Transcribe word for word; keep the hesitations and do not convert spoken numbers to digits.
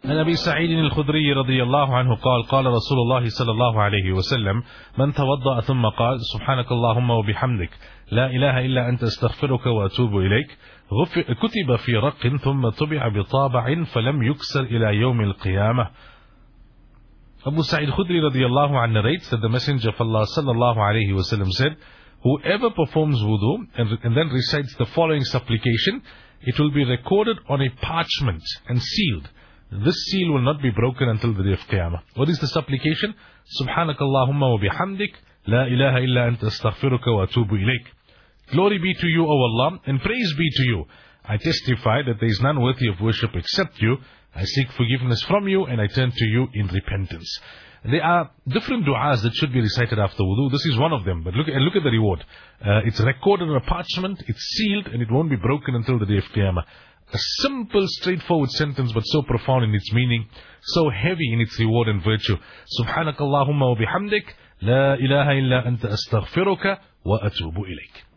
عن أبي سعيد الخدري رضي الله عنه قال قال رسول الله صلى الله عليه وسلم من توضأ ثم قال سبحانك اللهم وبحمدك لا إله إلا أنت استغفرك وأتوب إليك كتب في رق ثم طبع بطابع فلم يكسر إلى يوم القيامة. Abu Sa'id Khudri radiallahu anhu narrates that the Messenger of Allah sallallahu alayhi wasallam said, whoever performs wudu and, and then recites the following supplication, it will be recorded on a parchment and sealed. This seal will not be broken until the day of Qiyamah. What is the supplication? Subhanakallahumma wa bihamdik, la ilaha illa anta astaghfiruka wa atubu ilayk. Glory be to you, O Allah, and praise be to you. I testify that there is none worthy of worship except you. I seek forgiveness from you and I turn to you in repentance. There are different du'as that should be recited after wudu. This is one of them. But look, and look at the reward. Uh, it's recorded on a parchment, it's sealed, and it won't be broken until the day of Qiyamah. A simple, straightforward sentence, but so profound in its meaning, so heavy in its reward and virtue. Subhanakallahumma wa bihamdik, la ilaha illa anta astaghfiruka wa atubu ilayk.